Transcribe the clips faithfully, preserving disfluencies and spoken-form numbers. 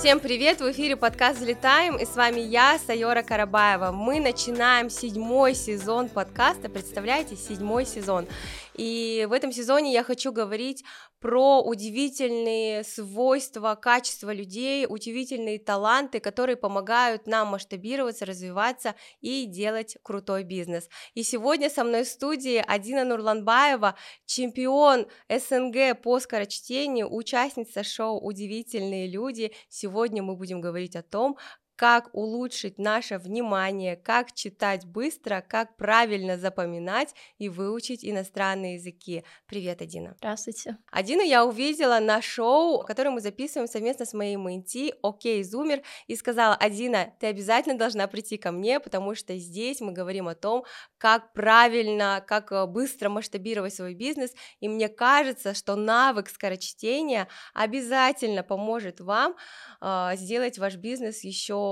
Всем привет! В эфире подкаст «Взлетаем», и с вами я, Сайора Карабаева. Мы начинаем седьмой сезон подкаста, представляете, седьмой сезон. И в этом сезоне я хочу говорить про удивительные свойства, качества людей, удивительные таланты, которые помогают нам масштабироваться, развиваться и делать крутой бизнес. И сегодня со мной в студии Адина Нурланбаева, чемпион СНГ по скорочтению, участница шоу «Удивительные люди». Сегодня мы будем говорить о том, как улучшить наше внимание, как читать быстро, как правильно запоминать и выучить иностранные языки. Привет, Адина. Здравствуйте. Адину я увидела на шоу, которое мы записываем совместно с моей менти «Окей, Зумер», и сказала: Адина, ты обязательно должна прийти ко мне, потому что здесь мы говорим о том, как правильно, как быстро масштабировать свой бизнес, и мне кажется, что навык скорочтения обязательно поможет вам э, сделать ваш бизнес еще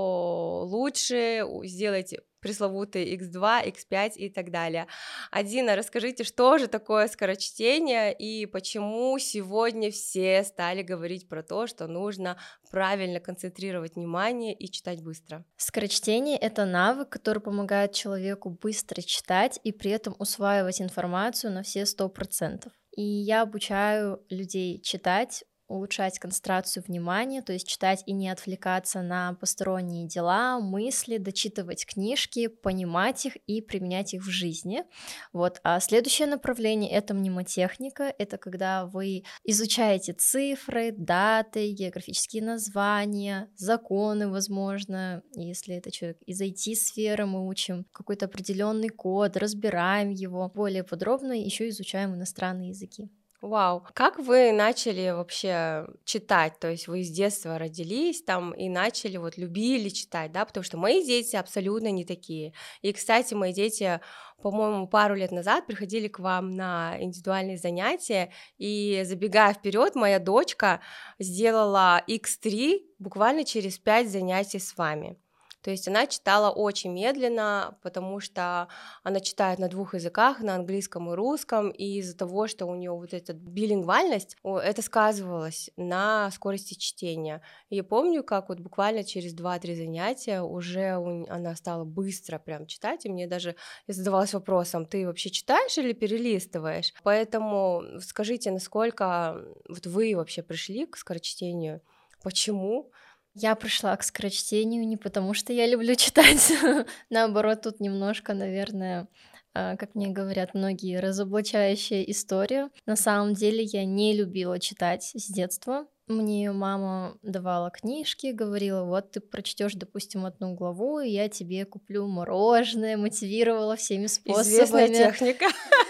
лучше, сделать пресловутый икс два, икс пять и так далее. Адина, расскажите, что же такое скорочтение и почему сегодня все стали говорить про то, что нужно правильно концентрировать внимание и читать быстро? Скорочтение — это навык, который помогает человеку быстро читать и при этом усваивать информацию на все сто процентов. И я обучаю людей читать, улучшать концентрацию внимания, то есть читать и не отвлекаться на посторонние дела, мысли, дочитывать книжки, понимать их и применять их в жизни. Вот. А следующее направление — это мнемотехника, это когда вы изучаете цифры, даты, географические названия, законы, возможно, если это человек из ай ти-сферы, мы учим какой-то определенный код, разбираем его более подробно, еще изучаем иностранные языки. Вау, как вы начали вообще читать, то есть вы с детства родились там и начали, вот любили читать, да, потому что мои дети абсолютно не такие, и, кстати, мои дети, по-моему, пару лет назад приходили к вам на индивидуальные занятия, и, забегая вперед, моя дочка сделала икс три буквально через пять занятий с вами. То есть она читала очень медленно, потому что она читает на двух языках, на английском и русском, и из-за того, что у нее вот эта билингвальность, это сказывалось на скорости чтения. И я помню, как вот буквально через два-три занятия уже она стала быстро прям читать, и мне даже я задавалась вопросом: ты вообще читаешь или перелистываешь? Поэтому скажите, насколько вот вы вообще пришли к скорочтению, почему? Я пришла к скорочтению не потому, что я люблю читать, наоборот, тут немножко, наверное, как мне говорят многие, разоблачающая история. На самом деле я не любила читать с детства. Мне мама давала книжки, говорила: вот ты прочтешь, допустим, одну главу, и я тебе куплю мороженое, мотивировала всеми способами. Известная техника.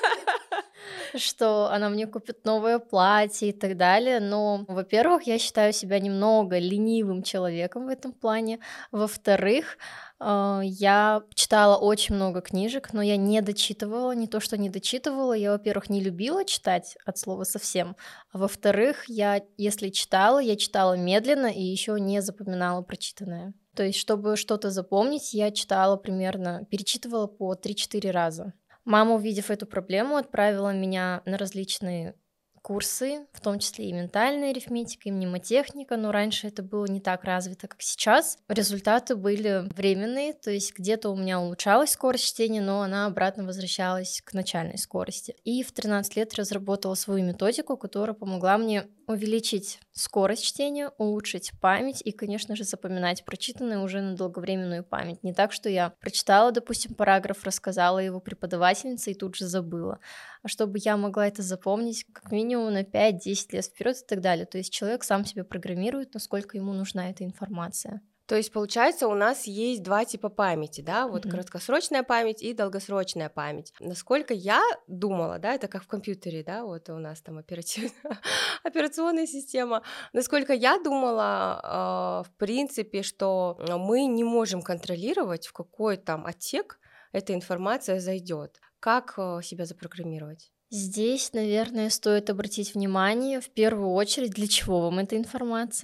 Что она мне купит новое платье и так далее, но, во-первых, я считаю себя немного ленивым человеком в этом плане, во-вторых, я читала очень много книжек, но я не дочитывала, не то что не дочитывала, я, во-первых, не любила читать от слова совсем, а во-вторых, я, если читала, я читала медленно и еще не запоминала прочитанное. То есть, чтобы что-то запомнить, я читала примерно, перечитывала по три-четыре раза. Мама, увидев эту проблему, отправила меня на различные курсы, в том числе и ментальная арифметика, и мнемотехника, но раньше это было не так развито, как сейчас. Результаты были временные, то есть где-то у меня улучшалась скорость чтения, но она обратно возвращалась к начальной скорости. И в тринадцать лет разработала свою методику, которая помогла мне увеличить скорость чтения, улучшить память и, конечно же, запоминать прочитанное уже на долговременную память. Не так, что я прочитала, допустим, параграф, рассказала его преподавательнице и тут же забыла, а чтобы я могла это запомнить как минимум на пять-десять лет вперед и так далее. То есть человек сам себя программирует, насколько ему нужна эта информация. То есть, получается, у нас есть два типа памяти, да, вот mm-hmm. краткосрочная память и долгосрочная память. Насколько я думала, да, это как в компьютере, да, вот у нас там оператив... операционная система. Насколько я думала, э, в принципе, что мы не можем контролировать, в какой там отсек эта информация зайдет. Как э, себя запрограммировать? Здесь, наверное, стоит обратить внимание в первую очередь, для чего вам эта информация.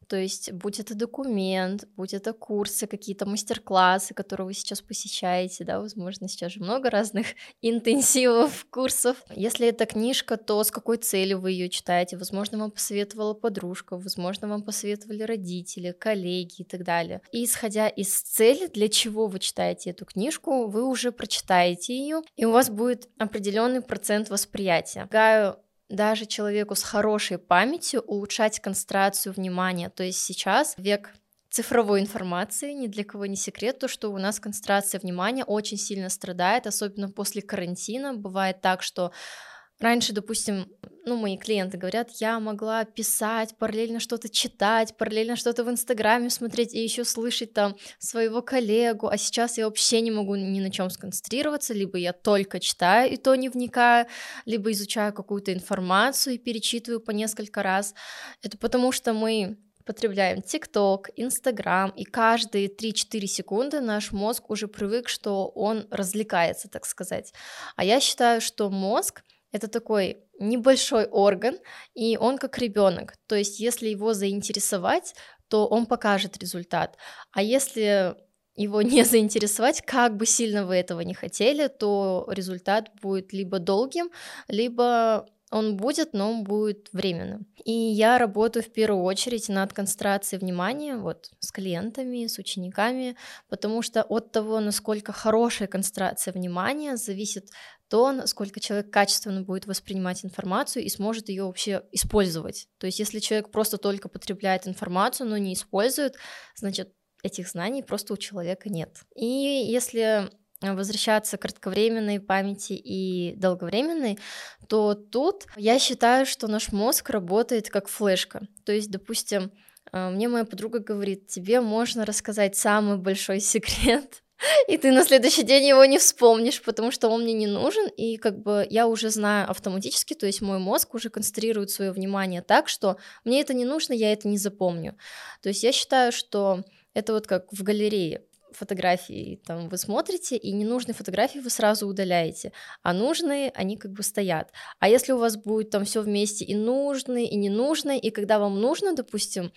то есть будь это документ, будь это курсы, какие-то мастер-классы, которые вы сейчас посещаете, да, возможно, сейчас же много разных интенсивов, курсов. Если это книжка, то с какой целью вы ее читаете? Возможно, вам посоветовала подружка, возможно, вам посоветовали родители, коллеги и так далее. И исходя из цели, для чего вы читаете эту книжку, вы уже прочитаете ее, и у вас будет определенный процент восприятия. Предлагаю даже человеку с хорошей памятью улучшать концентрацию внимания. То есть сейчас век цифровой информации, ни для кого не секрет, то, что у нас концентрация внимания очень сильно страдает, особенно после карантина. Бывает так, что раньше, допустим, ну, мои клиенты говорят, я могла писать, параллельно что-то читать, параллельно что-то в Инстаграме смотреть и еще слышать там своего коллегу, а сейчас я вообще не могу ни на чем сконцентрироваться, либо я только читаю и то не вникаю, либо изучаю какую-то информацию и перечитываю по несколько раз. Это потому что мы потребляем ТикТок, Инстаграм, и каждые три-четыре секунды наш мозг уже привык, что он развлекается, так сказать. А я считаю, что мозг — это такой небольшой орган, и он как ребенок. То есть, если его заинтересовать, то он покажет результат. А если его не заинтересовать, как бы сильно вы этого не хотели, то результат будет либо долгим, либо он будет, но он будет временным. И я работаю в первую очередь над концентрацией внимания вот, с клиентами, с учениками, потому что от того, насколько хорошая концентрация внимания, зависит то, насколько человек качественно будет воспринимать информацию и сможет ее вообще использовать. То есть если человек просто только потребляет информацию, но не использует, значит, этих знаний просто у человека нет. И если возвращаться к кратковременной памяти и долговременной, то тут я считаю, что наш мозг работает как флешка. То есть, допустим, мне моя подруга говорит, тебе можно рассказать самый большой секрет, и ты на следующий день его не вспомнишь, потому что он мне не нужен, и как бы я уже знаю автоматически, то есть мой мозг уже концентрирует свое внимание так, что мне это не нужно, я это не запомню. То есть я считаю, что это вот как в галерее фотографии, там вы смотрите, и ненужные фотографии вы сразу удаляете, а нужные, они как бы стоят. А если у вас будет там все вместе и нужные, и ненужные, и когда вам нужно, допустим,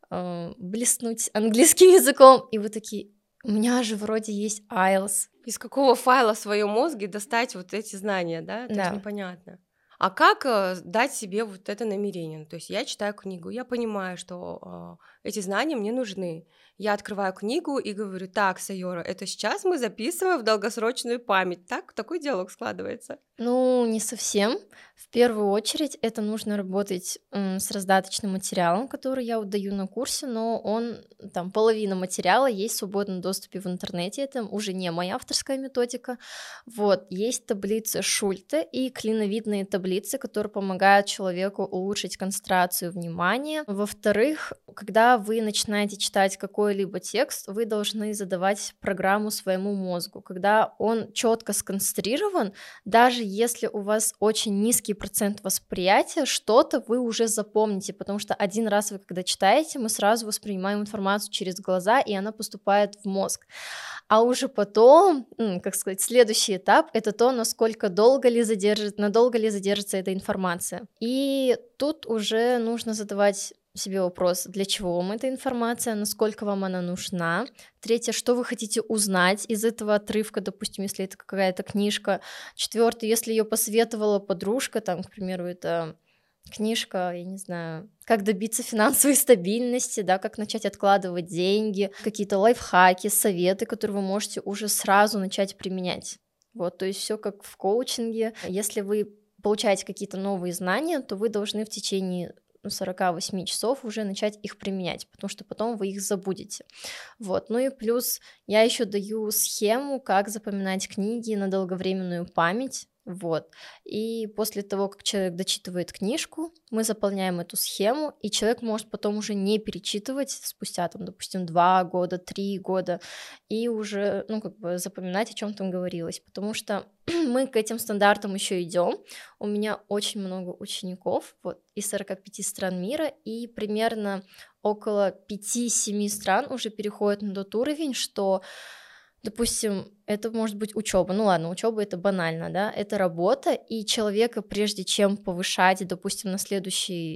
э, блеснуть английским языком, и вы такие, у меня же вроде есть айлс. Из какого файла в своем мозге достать вот эти знания, да? Это Да. же непонятно. А как э, дать себе вот это намерение? То есть я читаю книгу, я понимаю, что э, эти знания мне нужны. Я открываю книгу и говорю, так, Сайора, это сейчас мы записываем в долгосрочную память. Так, такой диалог складывается. Ну, не совсем. В первую очередь это нужно работать м, с раздаточным материалом, который я вот даю на курсе, но он, там, половина материала есть в свободном доступе в интернете, это уже не моя авторская методика. Вот, есть таблицы Шульте и клиновидные таблицы, которые помогают человеку улучшить концентрацию внимания. Во-вторых, когда вы начинаете читать какой-либо текст, вы должны задавать программу своему мозгу. Когда он четко сконцентрирован, даже если у вас очень низкий процент восприятия, что-то вы уже запомните, потому что один раз вы когда читаете, мы сразу воспринимаем информацию через глаза, и она поступает в мозг. А уже потом, как сказать, следующий этап — это то, насколько долго ли задержит, надолго ли задержится эта информация. И тут уже нужно задавать себе вопрос, для чего вам эта информация, насколько вам она нужна. Третье, что вы хотите узнать из этого отрывка, допустим, если это какая-то книжка. Четвертое, если ее посоветовала подружка, там, к примеру, это книжка, я не знаю, как добиться финансовой стабильности, да, как начать откладывать деньги, какие-то лайфхаки, советы, которые вы можете уже сразу начать применять. Вот, то есть все как в коучинге. Если вы получаете какие-то новые знания, то вы должны в течение сорок восемь часов уже начать их применять, потому что потом вы их забудете. Вот. Ну и плюс я еще даю схему, как запоминать книги на долговременную память. Вот. И после того, как человек дочитывает книжку, мы заполняем эту схему, и человек может потом уже не перечитывать спустя, там, допустим, два года, три года, и уже, ну, как бы запоминать, о чем там говорилось, потому что мы к этим стандартам еще идем. У меня очень много учеников вот, из сорока пяти стран мира, и примерно около пяти-семи стран уже переходят на тот уровень, что, допустим, это может быть учеба. Ну ладно, учеба это банально, да, это работа, и человека, прежде чем повышать, допустим, на следующий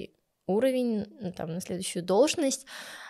уровень, ну, там, на следующую должность.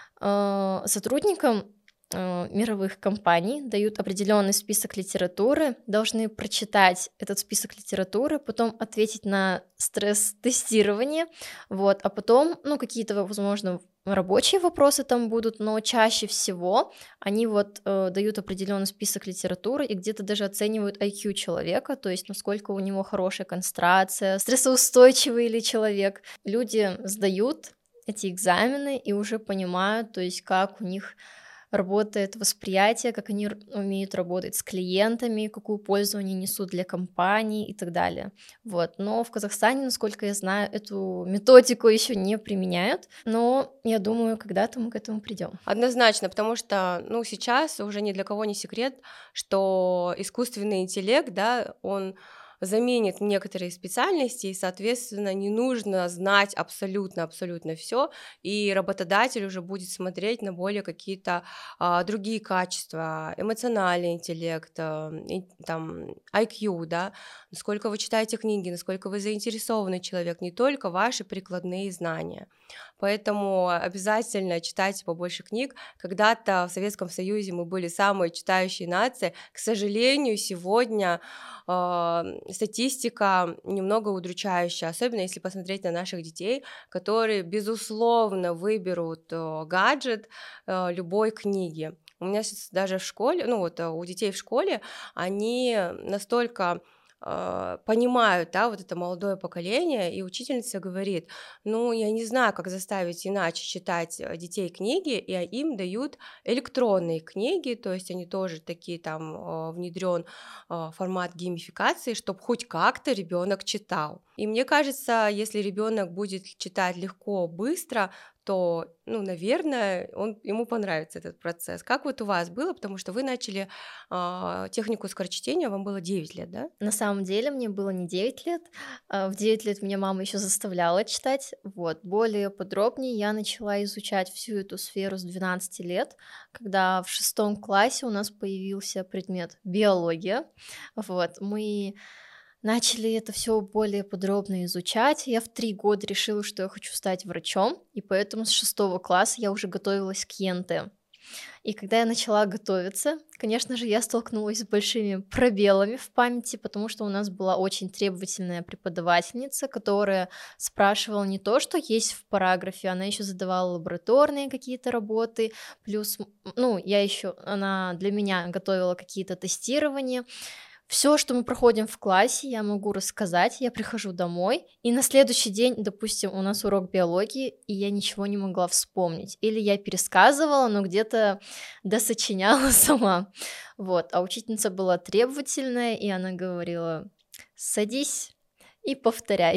Э, сотрудникам э, мировых компаний дают определенный список литературы, должны прочитать этот список литературы, потом ответить на стресс-тестирование, вот, а потом, ну, какие-то, возможно, рабочие вопросы там будут, но чаще всего они вот э, дают определенный список литературы и где-то даже оценивают ай кью человека, то есть насколько у него хорошая концентрация, стрессоустойчивый ли человек. Люди сдают эти экзамены и уже понимают, то есть как у них работает восприятие, как они р- умеют работать с клиентами, какую пользу они несут для компании и так далее. Вот. Но в Казахстане, насколько я знаю, эту методику еще не применяют, но я думаю, когда-то мы к этому придем. Однозначно, потому что, ну, сейчас уже ни для кого не секрет, что искусственный интеллект, да, он заменит некоторые специальности, и, соответственно, не нужно знать абсолютно-абсолютно все, и работодатель уже будет смотреть на более какие-то а, другие качества, эмоциональный интеллект, а, и, там, ай кью, да, насколько вы читаете книги, насколько вы заинтересованный человек, не только ваши прикладные знания. Поэтому обязательно читайте побольше книг. Когда-то в Советском Союзе мы были самой читающей нацией. К сожалению, сегодня э, статистика немного удручающая, особенно если посмотреть на наших детей, которые, безусловно, выберут э, гаджет э, любой книги. У меня сейчас даже в школе, ну вот э, у детей в школе, они настолько э, понимают, да, вот это молодое поколение, и учительница говорит, ну, я не знаю, как заставить иначе читать э, детей книги, и а, им дают электронные книги, то есть они тоже такие там э, внедрен э, формат геймификации, чтобы хоть как-то ребенок читал. И мне кажется, если ребенок будет читать легко, быстро, то, ну, наверное, он, ему понравится этот процесс. Как вот у вас было, потому что вы начали а, технику скорочтения, вам было девять лет, да? На самом деле мне было не девять лет, а, в девять лет меня мама еще заставляла читать. Вот. Более подробнее я начала изучать всю эту сферу с двенадцати лет, когда в шестом классе у нас появился предмет биология. Вот. Мы начали это все более подробно изучать. Я в три года решила, что я хочу стать врачом, и поэтому с шестого класса я уже готовилась к ЕНТ. И когда я начала готовиться, конечно же, я столкнулась с большими пробелами в памяти, потому что у нас была очень требовательная преподавательница, которая спрашивала не то, что есть в параграфе, она еще задавала лабораторные какие-то работы, плюс, м, ну, я еще, она для меня готовила какие-то тестирования. Все, что мы проходим в классе, я могу рассказать. Я прихожу домой, и на следующий день, допустим, у нас урок биологии, и я ничего не могла вспомнить. Или я пересказывала, но где-то досочиняла сама. Вот. А учительница была требовательная, и она говорила: «Садись и повторяй».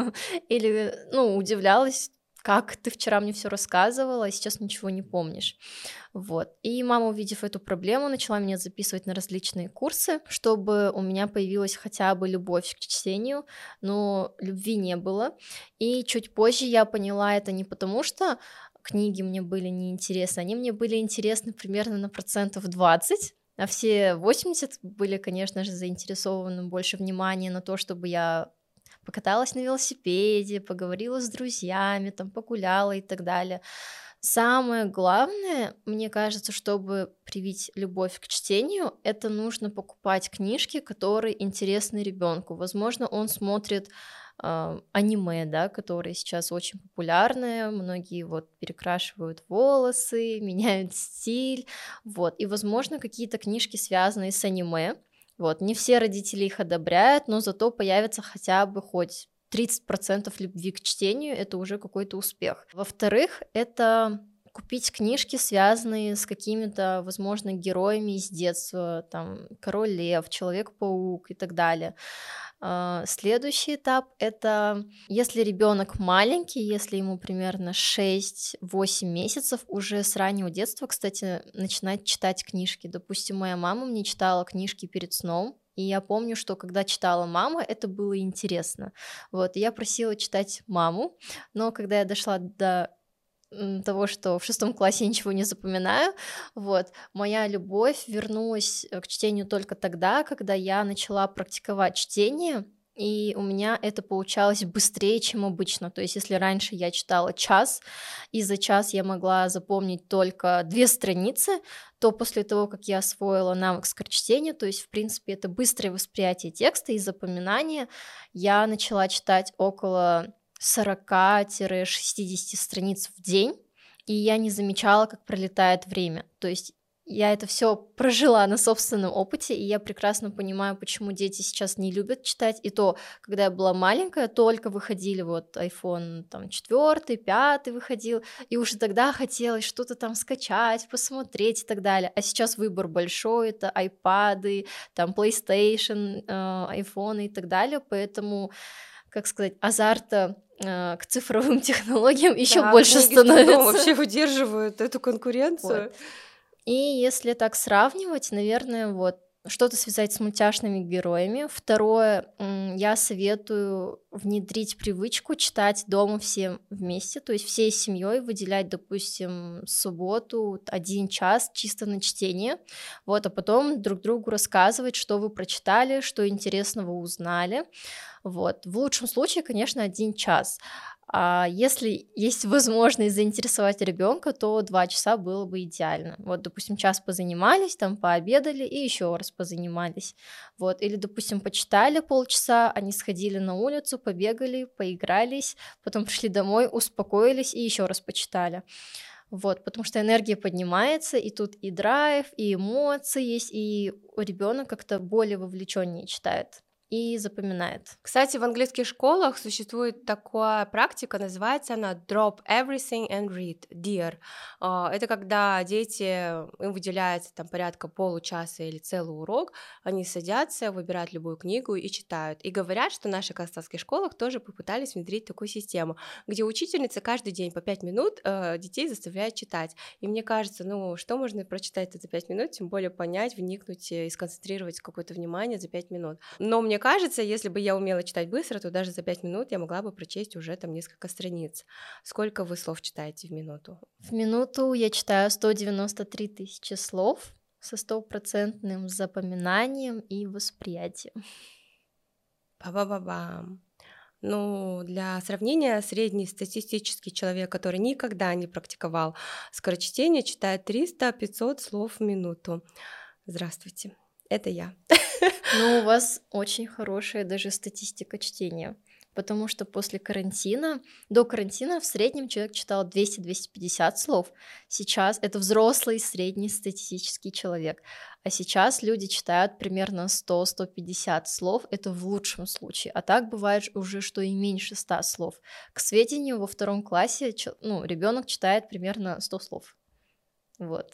Или, ну, удивлялась: «Как ты вчера мне все рассказывала, а сейчас ничего не помнишь?» Вот. И мама, увидев эту проблему, начала меня записывать на различные курсы, чтобы у меня появилась хотя бы любовь к чтению, но любви не было. И чуть позже я поняла это не потому, что книги мне были неинтересны, они мне были интересны примерно на процентов двадцать, а все восемьдесят были, конечно же, заинтересованы больше внимания на то, чтобы я покаталась на велосипеде, поговорила с друзьями, там, погуляла и так далее. Самое главное, мне кажется, чтобы привить любовь к чтению, это нужно покупать книжки, которые интересны ребенку. Возможно, он смотрит а, аниме, да, которые сейчас очень популярны, многие вот перекрашивают волосы, меняют стиль, вот, и, возможно, какие-то книжки, связанные с аниме, вот, не все родители их одобряют, но зато появится хотя бы хоть тридцать процентов любви к чтению — это уже какой-то успех. Во-вторых, это купить книжки, связанные с какими-то, возможно, героями из детства, там, Король Лев, Человек-паук и так далее. А, Следующий этап — это если ребенок маленький, если ему примерно шесть-восемь месяцев, уже с раннего детства, кстати, начинать читать книжки. Допустим, моя мама мне читала книжки перед сном, и я помню, что когда читала мама, это было интересно. Вот, и я просила читать маму, но когда я дошла до м, того, что в шестом классе я ничего не запоминаю, вот, моя любовь вернулась э, к чтению только тогда, когда я начала практиковать чтение, и у меня это получалось быстрее, чем обычно. То есть если раньше я читала час, и за час я могла запомнить только две страницы, то после того, как я освоила навык скорочтения, то есть, в принципе, это быстрое восприятие текста и запоминание, я начала читать около сорок-шестьдесят страниц в день, и я не замечала, как пролетает время. То есть я это все прожила на собственном опыте, и я прекрасно понимаю, почему дети сейчас не любят читать. И то, когда я была маленькая, только выходили вот iPhone там четвертый, пятый выходил, и уже тогда хотелось что-то там скачать, посмотреть и так далее. А сейчас выбор большой, это айпады, там PlayStation, э, iPhone и так далее, поэтому, как сказать, азарта э, к цифровым технологиям еще Да, больше книги с трудом становится. вообще выдерживают эту конкуренцию. Вот. И если так сравнивать, наверное, вот что-то связать с мультяшными героями. Второе, м, я советую внедрить привычку читать дома всем вместе, то есть всей семьей выделять, допустим, субботу один час чисто на чтение, вот, а потом друг другу рассказывать, что вы прочитали, что интересного узнали. Вот. В лучшем случае, конечно, один час. А если есть возможность заинтересовать ребенка, то два часа было бы идеально. Вот, допустим, час позанимались, там пообедали и еще раз позанимались. Вот. Или, допустим, почитали полчаса, они сходили на улицу, побегали, поигрались, потом пришли домой, успокоились и еще раз почитали. Вот, потому что энергия поднимается, и тут и драйв, и эмоции есть, и ребенок как-то более вовлеченнее читает и запоминает. Кстати, в английских школах существует такая практика, называется она drop everything and read, dear. А, Это когда дети, им выделяется там порядка получаса или целый урок, они садятся, выбирают любую книгу и читают. И говорят, что в наших казахстанских школах тоже попытались внедрить такую систему, где учительница каждый день по пять минут э, детей заставляет читать. И мне кажется, ну, что можно прочитать за пять минут, тем более понять, вникнуть и сконцентрировать какое-то внимание за пять минут. Но мне кажется, если бы я умела читать быстро, то даже за пять минут я могла бы прочесть уже там несколько страниц. Сколько вы слов читаете в минуту? В минуту я читаю сто девяносто три тысячи слов со стопроцентным запоминанием и восприятием. Ба-ба-ба-бам. Ну, для сравнения, среднестатистический человек, который никогда не практиковал скорочтение, читает триста-пятьсот слов в минуту. Здравствуйте, это я. Ну, у вас очень хорошая даже статистика чтения, потому что после карантина, до карантина в среднем человек читал двести-двести пятьдесят слов. Сейчас это взрослый среднестатистический человек, а сейчас люди читают примерно сто-сто пятьдесят слов, это в лучшем случае, а так бывает уже, что и меньше ста слов. К сведению, во втором классе ну, ребенок читает примерно сто слов. Вот.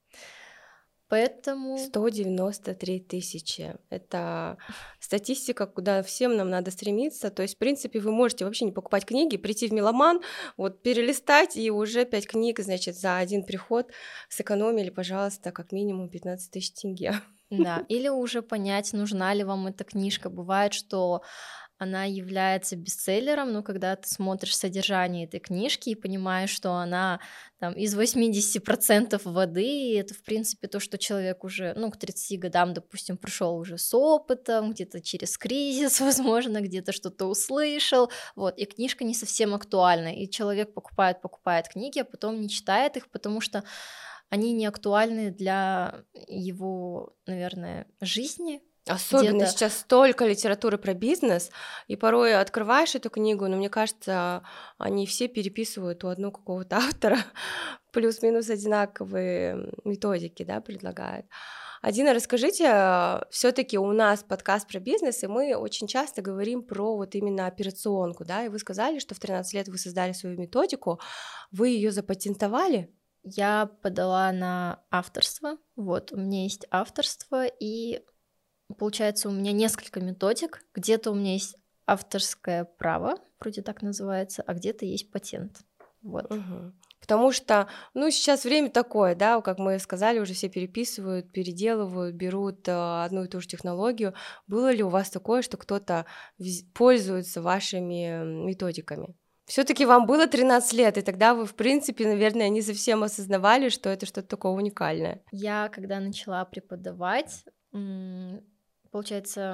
Поэтому... сто девяносто три тысячи. Это статистика, куда всем нам надо стремиться. То есть, в принципе, вы можете вообще не покупать книги, прийти в Меломан, вот перелистать, и уже пять книг, значит, за один приход сэкономили, пожалуйста, как минимум пятнадцать тысяч тенге. Да, или уже понять, нужна ли вам эта книжка. Бывает, что она является бестселлером, но когда ты смотришь содержание этой книжки и понимаешь, что она там из восемьдесят процентов воды, и это, в принципе, то, что человек уже, ну, к тридцати годам, допустим, пришел уже с опытом, где-то через кризис, возможно, где-то что-то услышал, вот, и книжка не совсем актуальна, и человек покупает, покупает книги, а потом не читает их, потому что они не актуальны для его, наверное, жизни. Особенно Где-то... сейчас столько литературы про бизнес, и порой открываешь эту книгу, но мне кажется, они все переписывают у одного какого-то автора, плюс-минус одинаковые методики, да, предлагают. Адина, расскажите, все-таки у нас подкаст про бизнес, и мы очень часто говорим про вот именно операционку, да, и вы сказали, что в тринадцать лет вы создали свою методику, вы ее запатентовали? Я подала на авторство, вот, у меня есть авторство, и получается, у меня несколько методик, где-то у меня есть авторское право, вроде так называется, а где-то есть патент. Вот. Угу. Потому что, ну, сейчас время такое, да, как мы сказали, уже все переписывают, переделывают, берут э, одну и ту же технологию. Было ли у вас такое, что кто-то вз- пользуется вашими методиками? Все-таки вам было тринадцать лет, и тогда вы, в принципе, наверное, не совсем осознавали, что это что-то такое уникальное. Я, когда начала преподавать, получается,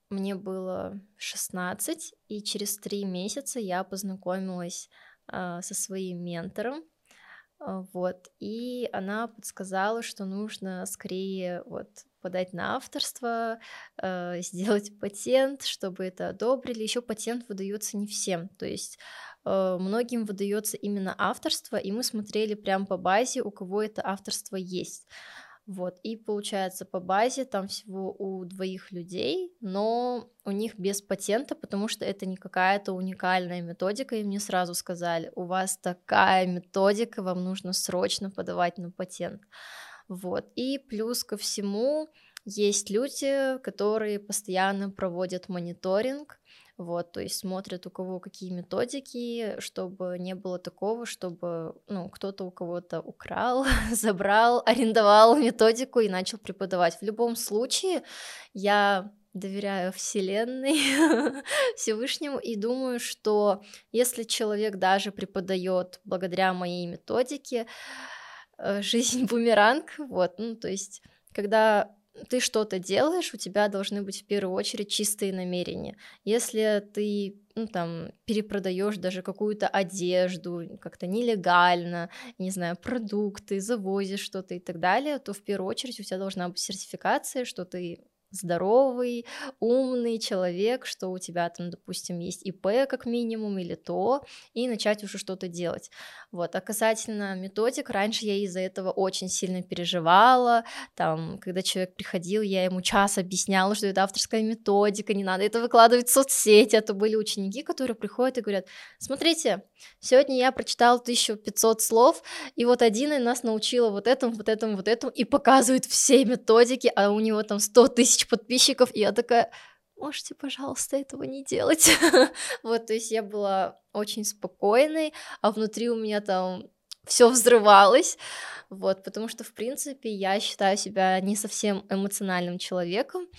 мне было шестнадцать, и через три месяца я познакомилась а, со своим ментором. А, Вот, и она подсказала, что нужно скорее вот подать на авторство, э, сделать патент, чтобы это одобрили. Еще патент выдается не всем, то есть э, многим выдается именно авторство, и мы смотрели прям по базе, у кого это авторство есть. Вот, и получается, по базе там всего у двоих людей, но у них без патента, потому что это не какая-то уникальная методика, и мне сразу сказали, у вас такая методика, вам нужно срочно подавать на патент. Вот, и плюс ко всему есть люди, которые постоянно проводят мониторинг, вот, то есть смотрят, у кого какие методики, чтобы не было такого, чтобы, ну, кто-то у кого-то украл, забрал, арендовал методику и начал преподавать. В любом случае, я доверяю Вселенной, Всевышнему, и думаю, что если человек даже преподает благодаря моей методике, э, жизнь бумеранг, вот, ну, то есть, когда ты что-то делаешь, у тебя должны быть в первую очередь чистые намерения. Если ты, ну, там, перепродаешь даже какую-то одежду как-то нелегально, не знаю, продукты, завозишь что-то и так далее, то в первую очередь у тебя должна быть сертификация, что ты здоровый, умный человек, что у тебя там, допустим, есть ИП как минимум или то, и начать уже что-то делать. Вот. А касательно методик, раньше я из-за этого очень сильно переживала, там, когда человек приходил, я ему час объясняла, что это авторская методика, не надо это выкладывать в соцсети, а то были ученики, которые приходят и говорят, смотрите, сегодня я прочитал тысячу пятьсот слов, и вот один из нас научила вот этому, вот этому, вот этому, и показывает все методики, а у него там сто тысяч подписчиков, и я такая, можете, пожалуйста, этого не делать. Вот, то есть я была очень спокойной, а внутри у меня там все взрывалось, вот, потому что, в принципе, я считаю себя не совсем эмоциональным человеком,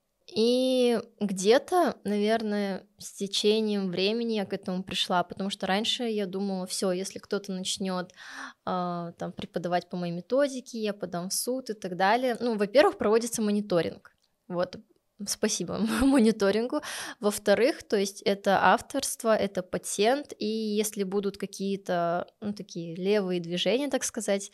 и где-то, наверное, с течением времени я к этому пришла, потому что раньше я думала, все, если кто-то начнет а, там преподавать по моей методике, я подам в суд и так далее. Ну, во-первых, проводится мониторинг, вот, спасибо мониторингу. Во-вторых, то есть это авторство, это патент, и если будут какие-то, ну, такие левые движения, так сказать,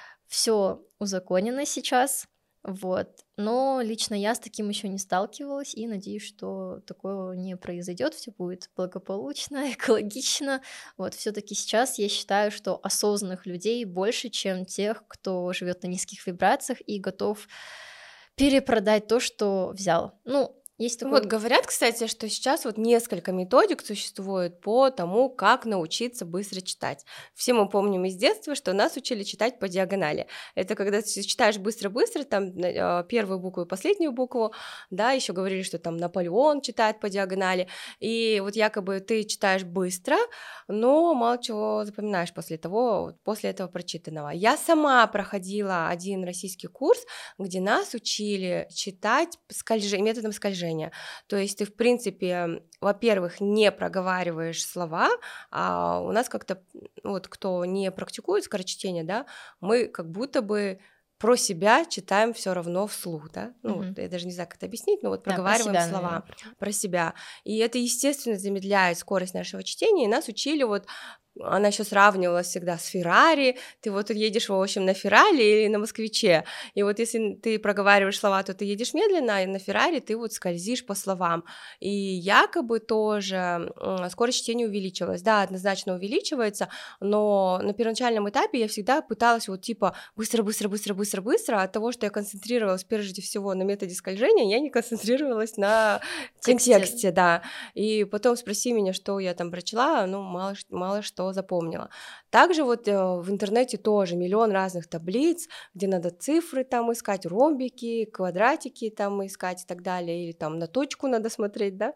все узаконено сейчас, вот. Но лично я с таким еще не сталкивалась и надеюсь, что такого не произойдет, все будет благополучно, экологично. Вот все-таки сейчас я считаю, что осознанных людей больше, чем тех, кто живет на низких вибрациях и готов перепродать то, что взял. Ну, есть Вот такой... говорят, кстати, что сейчас вот несколько методик существует по тому, как научиться быстро читать. Все мы помним из детства, что нас учили читать по диагонали. Это когда ты читаешь быстро-быстро, там э, первую букву и последнюю букву, да, еще говорили, что там Наполеон читает по диагонали, и вот якобы ты читаешь быстро, но мало чего запоминаешь после того, вот после этого прочитанного. Я сама проходила один российский курс, где нас учили читать скольж... методом скольжения. То есть ты, в принципе, во-первых, не проговариваешь слова, а у нас как-то, вот кто не практикует скорочтение, да, мы как будто бы про себя читаем все равно вслух, да, ну, Мгм. я даже не знаю, как это объяснить, но вот Да, про проговариваем себя, слова наверное. про себя, и это, естественно, замедляет скорость нашего чтения, и нас учили вот, она еще сравнивала всегда с Феррари, ты вот едешь, в общем, на Феррари или на Москвиче, и вот если ты проговариваешь слова, то ты едешь медленно, а на Феррари ты вот скользишь по словам, и якобы тоже м, скорость чтения увеличивалась, да, однозначно увеличивается, но на первоначальном этапе я всегда пыталась вот типа быстро, быстро, быстро, быстро, быстро, от того, что я концентрировалась прежде всего на методе скольжения, я не концентрировалась на Тексте. контексте, да, и потом спроси меня, что я там прочла, ну, мало, ш- мало что запомнила. Также вот э, в интернете тоже миллион разных таблиц, где надо цифры там искать, ромбики, квадратики там искать и так далее, или там на точку надо смотреть, да.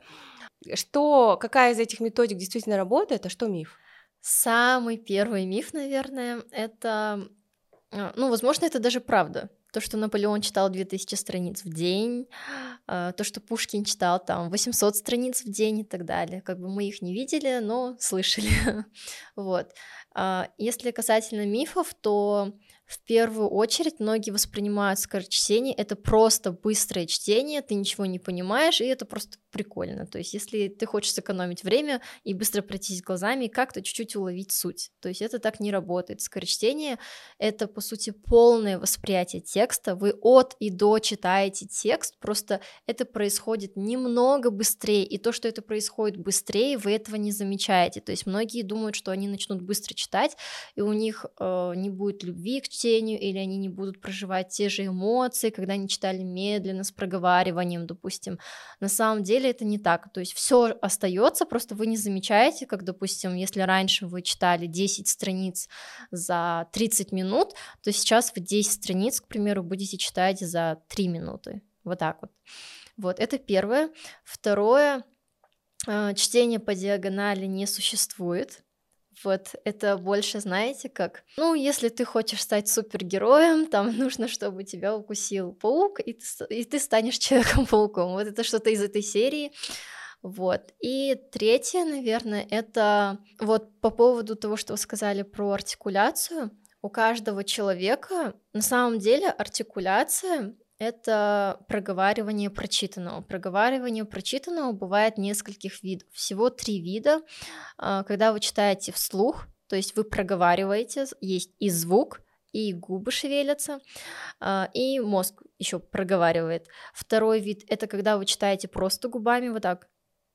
Что, какая из этих методик действительно работает, а что миф? Самый первый миф, наверное, это, а, ну, возможно, это даже правда. То, что Наполеон читал две тысячи страниц в день, а, то, что Пушкин читал там восемьсот страниц в день и так далее. Как бы мы их не видели, но слышали. Вот. А, Если касательно мифов, то В первую очередь многие воспринимают скорочтение, это просто быстрое чтение, ты ничего не понимаешь, и это просто прикольно. То есть если ты хочешь сэкономить время и быстро пройтись глазами, и как-то чуть-чуть уловить суть. То есть это так не работает. Скорочтение — это, по сути, полное восприятие текста, вы от и до читаете текст, просто это происходит немного быстрее, и то, что это происходит быстрее, вы этого не замечаете. То есть многие думают, что они начнут быстро читать, и у них э, не будет любви к чтению, или они не будут проживать те же эмоции, когда они читали медленно, с проговариванием, допустим. На самом деле это не так. То есть все остается, просто вы не замечаете, как, допустим, если раньше вы читали десять страниц за тридцать минут, то сейчас вы десять страниц, к примеру, будете читать за три минуты. Вот так вот. Вот, это первое. Второе, э, чтение по диагонали не существует. Вот, это больше, знаете, как, ну, если ты хочешь стать супергероем, там нужно, чтобы тебя укусил паук, и ты, и ты станешь Человеком-пауком. Вот это что-то из этой серии. Вот. И третье, наверное, это вот по поводу того, что вы сказали про артикуляцию. У каждого человека на самом деле артикуляция — это проговаривание прочитанного. Проговаривание прочитанного бывает нескольких видов. Всего три вида. Когда вы читаете вслух, то есть вы проговариваете, есть и звук, и губы шевелятся, и мозг еще проговаривает. Второй вид — это когда вы читаете просто губами, вот так,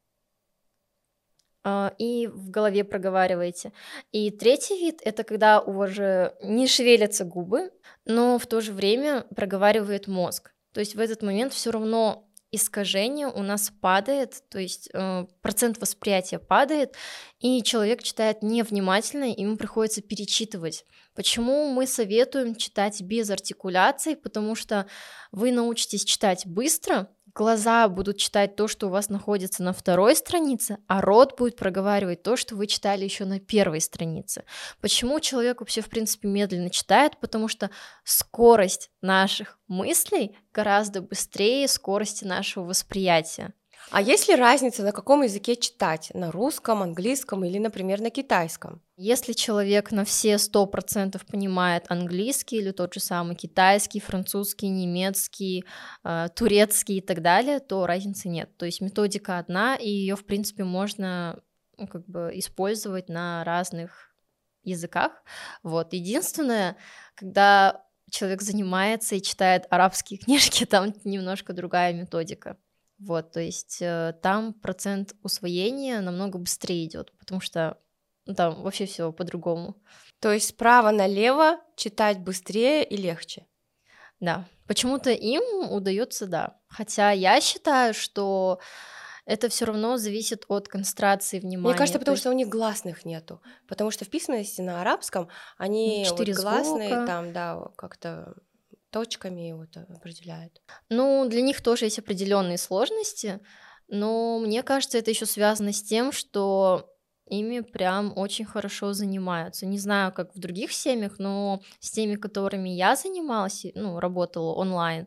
и в голове проговариваете. И третий вид — это когда у вас же не шевелятся губы, но в то же время проговаривает мозг. То есть в этот момент все равно искажение у нас падает, то есть э, процент восприятия падает, и человек читает невнимательно, и ему приходится перечитывать. Почему мы советуем читать без артикуляции? Потому что вы научитесь читать быстро, глаза будут читать то, что у вас находится на второй странице, а рот будет проговаривать то, что вы читали еще на первой странице. Почему человек вообще, в принципе, медленно читает? Потому что скорость наших мыслей гораздо быстрее скорости нашего восприятия. А есть ли разница, на каком языке читать? На русском, английском или, например, на китайском? Если человек на все сто процентов понимает английский или тот же самый китайский, французский, немецкий, э, турецкий и так далее, то разницы нет. То есть методика одна, и ее, в принципе, можно, ну, как бы использовать на разных языках. Вот. Единственное, когда человек занимается и читает арабские книжки, там немножко другая методика. Вот, то есть э, там процент усвоения намного быстрее идет, потому что ну, там вообще все по-другому. То есть справа налево читать быстрее и легче. Да, почему-то им удается, да. Хотя я считаю, что это все равно зависит от концентрации внимания. Мне кажется, потому есть... что у них гласных нету. Потому что в письменности на арабском они вот гласные звука. Там, да, как-то точками вот определяют. Ну, для них тоже есть определенные сложности, но мне кажется, это еще связано с тем, что ими прям очень хорошо занимаются. Не знаю, как в других семьях, но с теми, которыми я занималась, ну, работала онлайн,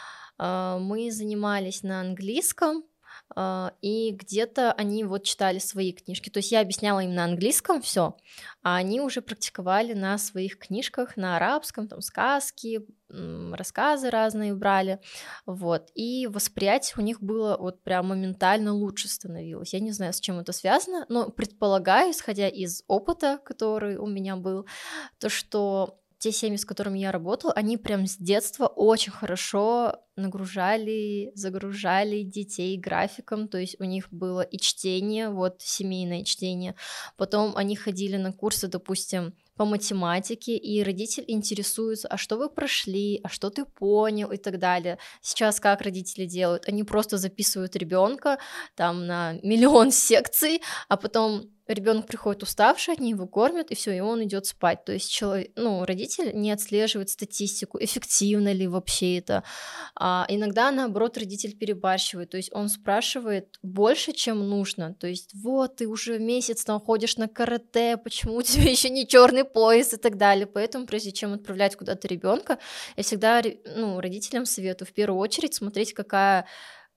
мы занимались на английском, и где-то они вот читали свои книжки. То есть я объясняла им на английском все, а они уже практиковали на своих книжках на арабском, там сказки, рассказы разные брали, вот, и восприятие у них было вот прям моментально лучше становилось. Я не знаю, с чем это связано, но предполагаю, исходя из опыта, который у меня был, то, что те семьи, с которыми я работала, они прям с детства очень хорошо нагружали, загружали детей графиком, то есть у них было и чтение, вот семейное чтение, потом они ходили на курсы, допустим, по математике, и родитель интересуется, а что вы прошли, а что ты понял и так далее. Сейчас как родители делают? Они просто записывают ребенка там на миллион секций, а потом ребенок приходит уставший, они его кормят, и все, и он идет спать. То есть человек, ну, родитель не отслеживает статистику, эффективно ли вообще это. А иногда, наоборот, родитель перебарщивает, то есть он спрашивает больше, чем нужно. То есть вот, ты уже месяц там ходишь на карате, почему у тебя еще не черный пояс и так далее. Поэтому, прежде чем отправлять куда-то ребенка, я всегда, ну, родителям советую в первую очередь смотреть, какая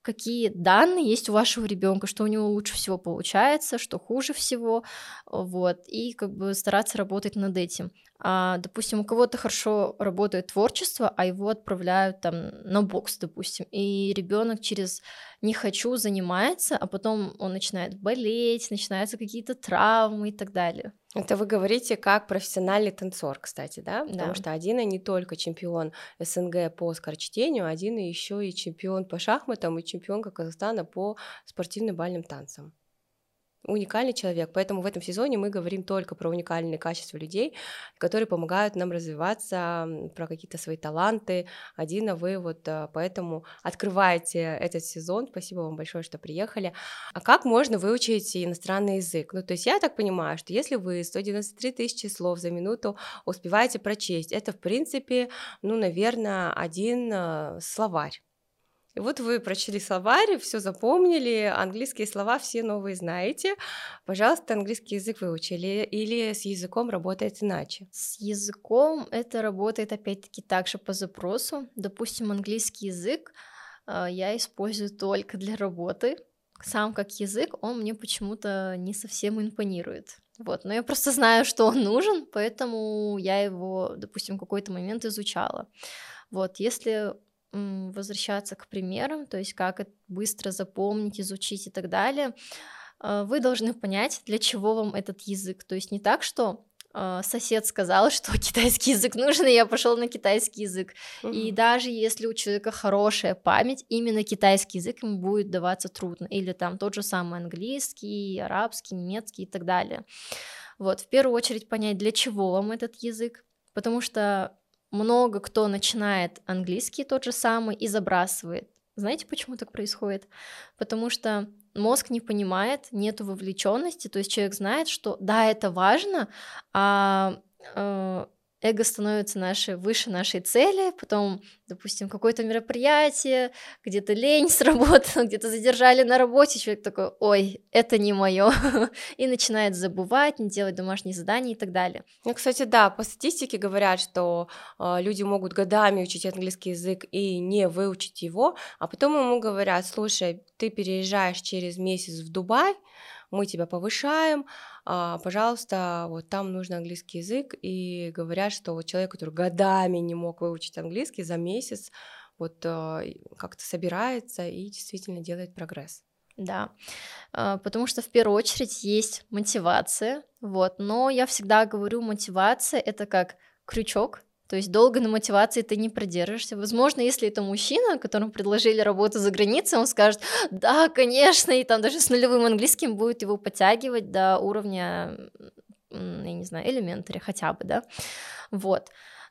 какие данные есть у вашего ребенка, что у него лучше всего получается, что хуже всего, вот, и как бы стараться работать над этим. А, допустим, у кого-то хорошо работает творчество, а его отправляют там на бокс, допустим, и ребенок через «не хочу» занимается, а потом он начинает болеть, начинаются какие-то травмы и так далее. Это вы говорите как профессиональный танцор, кстати, да? Потому Да. что Адина не только чемпион СНГ по скорочтению, Адина еще и чемпион по шахматам и чемпионка Казахстана по спортивным бальным танцам. Уникальный человек, поэтому в этом сезоне мы говорим только про уникальные качества людей, которые помогают нам развиваться, про какие-то свои таланты. Адина, вы вот поэтому открываете этот сезон. Спасибо вам большое, что приехали. А как можно выучить иностранный язык? Ну, то есть я так понимаю, что если вы сто девяносто три тысячи слов за минуту успеваете прочесть, это, в принципе, ну, наверное, один словарь. И вот вы прочли словарь, все запомнили, английские слова все новые знаете. Пожалуйста, английский язык выучили, или с языком работает иначе? С языком это работает опять-таки также по запросу. Допустим, английский язык э, я использую только для работы. Сам как язык он мне почему-то не совсем импонирует. Вот, но я просто знаю, что он нужен, поэтому я его, допустим, в какой-то момент изучала. Вот, если возвращаться к примерам, то есть как это быстро запомнить, изучить и так далее, вы должны понять, для чего вам этот язык. То есть не так, что сосед сказал, что китайский язык нужен, и я пошел на китайский язык. Угу. И даже если у человека хорошая память, именно китайский язык ему будет даваться трудно. Или там тот же самый английский, арабский, немецкий и так далее. Вот, в первую очередь понять, для чего вам этот язык, потому что много кто начинает английский тот же самый и забрасывает. Знаете, почему так происходит? Потому что мозг не понимает, нету вовлеченности, то есть человек знает, что да, это важно, а э, эго становится наше, выше нашей цели, потом, допустим, какое-то мероприятие, где-то лень сработала, где-то задержали на работе, человек такой, ой, это не мое, и начинает забывать, не делать домашние задания и так далее. Ну, кстати, да, по статистике говорят, что э, люди могут годами учить английский язык и не выучить его, а потом ему говорят, слушай, ты переезжаешь через месяц в Дубай, мы тебя повышаем, а, пожалуйста, вот там нужен английский язык, и говорят, что вот человек, который годами не мог выучить английский, за месяц вот а, как-то собирается и действительно делает прогресс. Да, потому что в первую очередь есть мотивация, вот, но я всегда говорю, мотивация — это как крючок, то есть долго на мотивации ты не продержишься. Возможно, если это мужчина, которому предложили работу за границей, он скажет, да, конечно, и там даже с нулевым английским будет его подтягивать до уровня, я не знаю, элементари хотя бы, да, вот.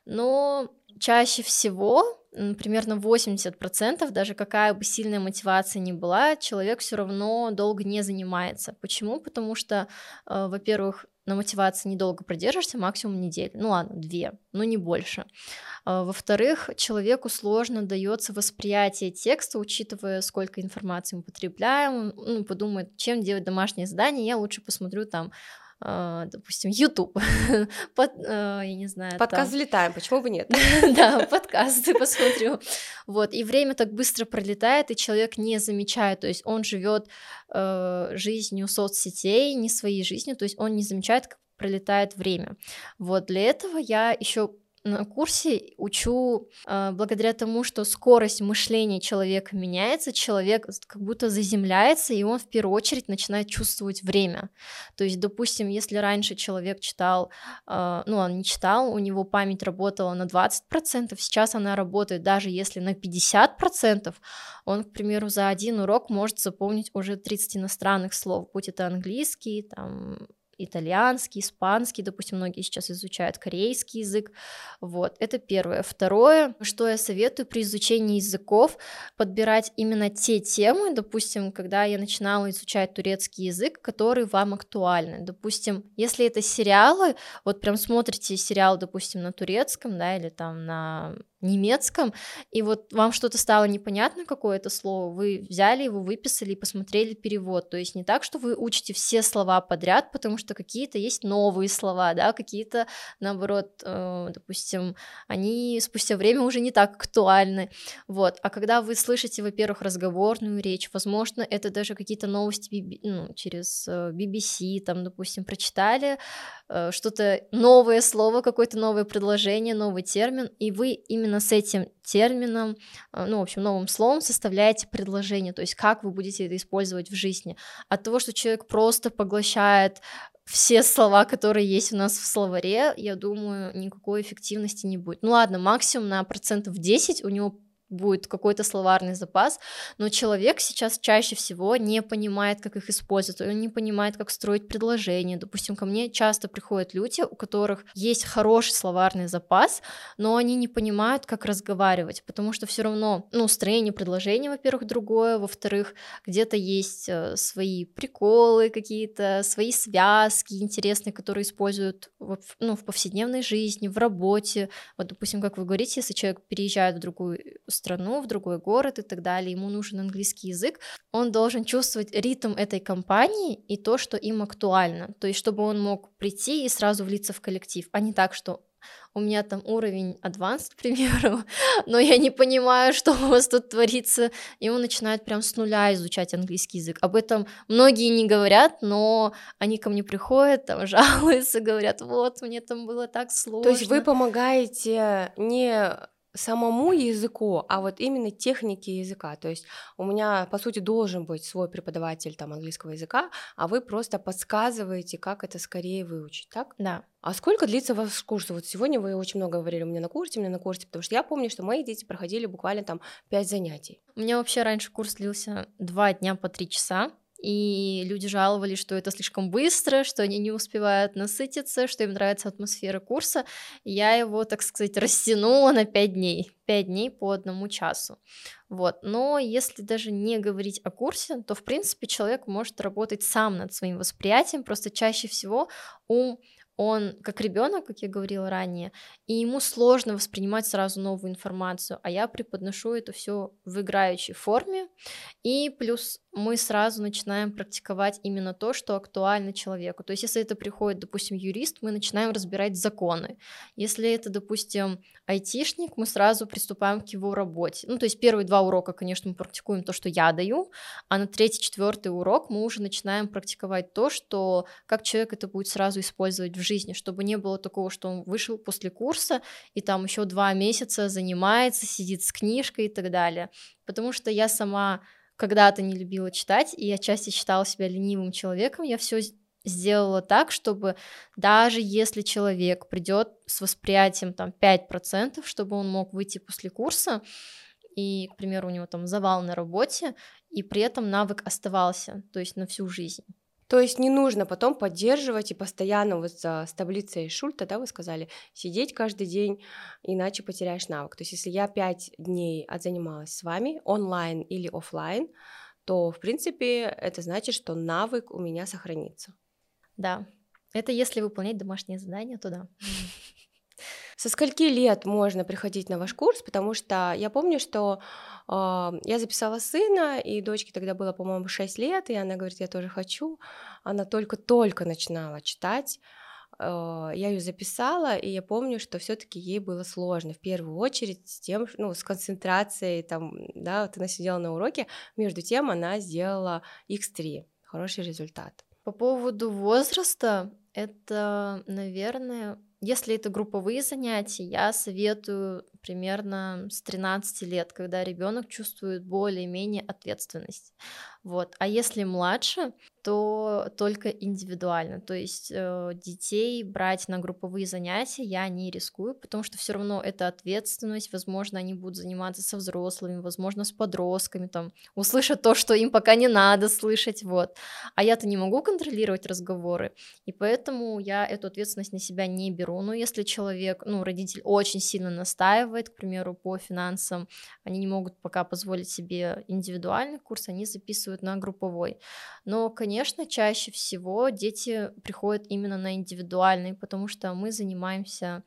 Но чаще всего, примерно восемьдесят процентов, даже какая бы сильная мотивация ни была, человек все равно долго не занимается. Почему? Потому что, э, во-первых, на мотивации недолго продержишься, максимум неделю, ну ладно, две, но не больше. А, во-вторых, человеку сложно дается восприятие текста, учитывая, сколько информации мы потребляем, ну, подумает, чем делать домашнее задание, я лучше посмотрю там, допустим, YouTube, под, я не знаю. Подкаст взлетаем, почему бы нет? Да, подкасты посмотрю. Вот, и время так быстро пролетает, и человек не замечает, то есть он живет э, жизнью соцсетей, не своей жизнью, то есть он не замечает, как пролетает время. Вот, для этого я еще на курсе учу, э, благодаря тому, что скорость мышления человека меняется, человек как будто заземляется, и он в первую очередь начинает чувствовать время. То есть, допустим, если раньше человек читал, э, ну, он не читал, у него память работала на двадцать процентов, сейчас она работает даже если на пятьдесят процентов, он, к примеру, за один урок может запомнить уже тридцать иностранных слов, будь это английский, там, итальянский, испанский, допустим, многие сейчас изучают корейский язык, вот, это первое. Второе, что я советую при изучении языков, подбирать именно те темы, допустим, когда я начинала изучать турецкий язык, которые вам актуальны, допустим, если это сериалы, вот прям смотрите сериал, допустим, на турецком, да, или там на, немецком, и вот вам что-то стало непонятно, какое-то слово, вы взяли его, выписали и посмотрели перевод. То есть не так, что вы учите все слова подряд, потому что какие-то есть новые слова, да, какие-то, наоборот, э, допустим, они спустя время уже не так актуальны. Вот. А когда вы слышите, во-первых, разговорную речь, возможно, это даже какие-то новости би би, ну, через э, би би си, там, допустим, прочитали э, что-то новое слово, какое-то новое предложение, новый термин, и вы именно с этим термином, э, ну, в общем, новым словом составляете предложение, то есть как вы будете это использовать в жизни. От того, что человек просто поглощает все слова, которые есть у нас в словаре, я думаю, никакой эффективности не будет. Ну ладно, максимум на процентов десять у него будет какой-то словарный запас, но человек сейчас чаще всего не понимает, как их использовать, он не понимает, как строить предложения. Допустим, ко мне часто приходят люди, у которых есть хороший словарный запас, но они не понимают, как разговаривать, потому что все равно, ну, строение предложений, во-первых, другое, во-вторых, где-то есть э, свои приколы какие-то, свои связки интересные, которые используют в, ну, в повседневной жизни, в работе. Вот, допустим, как вы говорите, если человек переезжает в другую страну, в другой город и так далее, ему нужен английский язык, он должен чувствовать ритм этой компании и то, что им актуально, то есть чтобы он мог прийти и сразу влиться в коллектив, а не так, что у меня там уровень advanced, к примеру, но я не понимаю, что у вас тут творится, и он начинает прям с нуля изучать английский язык. Об этом многие не говорят, но они ко мне приходят, там жалуются, говорят, вот, мне там было так То есть вы сложно. помогаете не самому языку, а вот именно технике языка. То есть у меня, по сути, должен быть свой преподаватель там английского языка, а вы просто подсказываете, как это скорее выучить, так? Да. А сколько длится ваш курс? Вот сегодня вы очень много говорили у меня на курсе, у меня на курсе, потому что я помню, что мои дети проходили буквально там пять занятий. У меня вообще раньше курс длился два дня по три часа, и люди жаловались, что это слишком быстро, что они не успевают насытиться, что им нравится атмосфера курса. Я его, так сказать, растянула на пять дней, пять дней по одному часу. Вот. Но если даже не говорить о курсе, то, в принципе, человек может работать сам над своим восприятием, просто чаще всего ум он как ребенок, как я говорила ранее, и ему сложно воспринимать сразу новую информацию, а я преподношу это все в играющей форме, и плюс мы сразу начинаем практиковать именно то, что актуально человеку. То есть если это приходит, допустим, юрист, мы начинаем разбирать законы. Если это, допустим, айтишник, мы сразу приступаем к его работе. Ну, то есть первые два урока, конечно, мы практикуем то, что я даю, а на третий, четвертый урок мы уже начинаем практиковать то, что как человек это будет сразу использовать в жизни, чтобы не было такого, что он вышел после курса и там еще два месяца занимается, сидит с книжкой и так далее. Потому что я сама когда-то не любила читать, и я отчасти считала себя ленивым человеком, я все сделала так, чтобы даже если человек придет с восприятием там пять процентов, чтобы он мог выйти после курса, и, к примеру, у него там завал на работе, и при этом навык оставался, то есть на всю жизнь. То есть не нужно потом поддерживать и постоянно вот за, с таблицей Шульта, да, вы сказали, сидеть каждый день, иначе потеряешь навык. То есть если я пять дней отзанималась с вами, онлайн или офлайн, то, в принципе, это значит, что навык у меня сохранится. Да, это если выполнять домашние задания, то да. Со скольки лет можно приходить на ваш курс? Потому что я помню, что э, я записала сына, и дочке тогда было, по-моему, шесть лет, и она говорит, я тоже хочу. Она только-только начинала читать. Э, я ее записала, и я помню, что все-таки ей было сложно в первую очередь с тем, ну, с концентрацией, там, да, вот она сидела на уроке, между тем она сделала икс три, хороший результат. По поводу возраста, это, наверное, если это групповые занятия, я советую примерно с тринадцати лет, когда ребенок чувствует более-менее ответственность. Вот. А если младше, то только индивидуально. То есть э, детей брать на групповые занятия я не рискую, потому что все равно это ответственность. Возможно, они будут заниматься со взрослыми, возможно, с подростками, там, услышат то, что им пока не надо слышать. Вот. А я-то не могу контролировать разговоры, и поэтому я эту ответственность на себя не беру. Но если человек, ну, родитель очень сильно настаивает, к примеру, по финансам, они не могут пока позволить себе индивидуальный курс, они записывают на групповой. Но, конечно, чаще всего дети приходят именно на индивидуальный, потому что мы занимаемся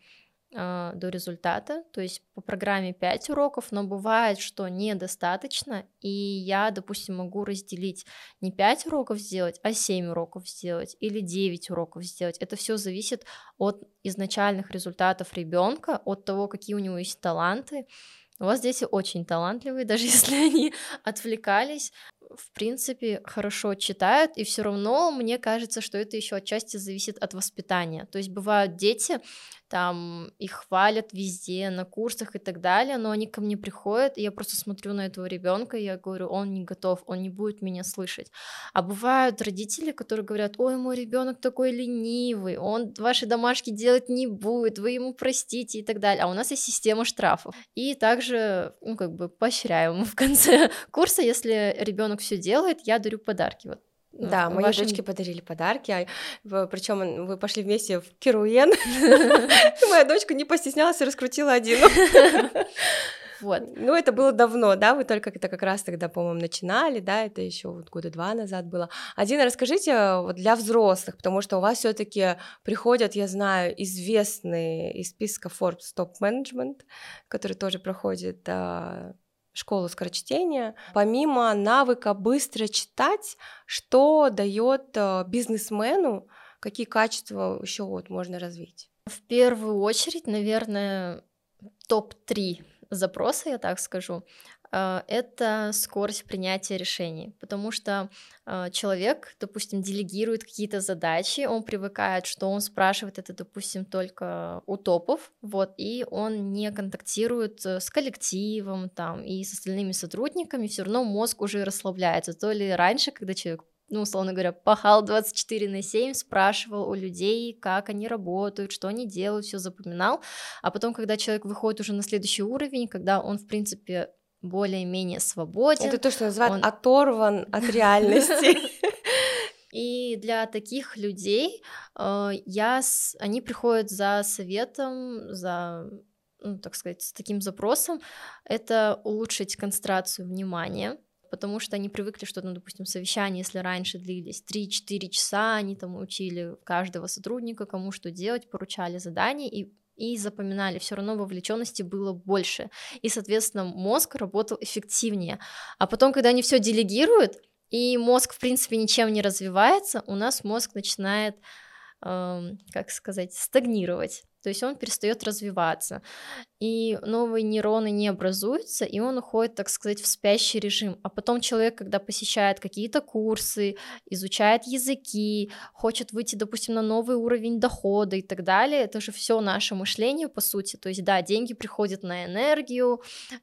а, до результата, то есть по программе пять уроков, но бывает, что недостаточно, и я, допустим, могу разделить не пять уроков сделать, а семь уроков сделать или девять уроков сделать. Это все зависит от изначальных результатов ребенка, от того, какие у него есть таланты. У вас дети очень талантливые, даже если они отвлекались, в принципе, хорошо читают, и все равно мне кажется, что это еще отчасти зависит от воспитания. То есть бывают дети, там их хвалят везде, на курсах и так далее, но они ко мне приходят, и я просто смотрю на этого ребенка, и я говорю, он не готов, он не будет меня слышать. А бывают родители, которые говорят, ой, мой ребенок такой ленивый, он ваши домашки делать не будет, вы ему простите и так далее. А у нас есть система штрафов. И также, ну, как бы поощряем в конце курса, если ребенок все делает, я дарю подарки. Вот. Да, В моей вашем... дочке подарили подарки, а, причем вы пошли вместе в Керуен. Моя дочка не постеснялась и раскрутила один. Вот. Ну, это было давно, да, вы только это как раз тогда, по-моему, начинали, да, это еще вот года два назад было. Адина, расскажите вот для взрослых, потому что у вас все таки приходят, я знаю, известные из списка Forbes Top Management, который тоже проходит а, школу скорочтения. Помимо навыка быстро читать, что дает а, бизнесмену, какие качества еще вот можно развить? В первую очередь, наверное, топ три запроса, я так скажу, э, это скорость принятия решений, потому что э, человек, допустим, делегирует какие-то задачи, он привыкает, что он спрашивает это, допустим, только у топов, вот, и он не контактирует э, с коллективом там и с остальными сотрудниками, все равно мозг уже расслабляется, то ли раньше, когда человек, ну, условно говоря, пахал двадцать четыре на семь, спрашивал у людей, как они работают, что они делают, все запоминал, а потом, когда человек выходит уже на следующий уровень, когда он, в принципе, более-менее свободен. Это то, что называют он... оторван от реальности. И для таких людей э, я с... они приходят за советом, за, ну, так сказать, с таким запросом, это улучшить концентрацию внимания, потому что они привыкли, что, ну, допустим, совещания, если раньше длились три-четыре часа, они там учили каждого сотрудника, кому что делать, поручали задания, и и запоминали, все равно вовлеченности было больше, и, соответственно, мозг работал эффективнее. А потом, когда они все делегируют, и мозг, в принципе, ничем не развивается, у нас мозг начинает, эм, как сказать, стагнировать, то есть он перестает развиваться, и новые нейроны не образуются, и он уходит, так сказать, в спящий режим. А потом человек, когда посещает какие-то курсы, изучает языки, хочет выйти, допустим, на новый уровень дохода и так далее, это же все наше мышление, по сути. То есть, да, деньги приходят на энергию,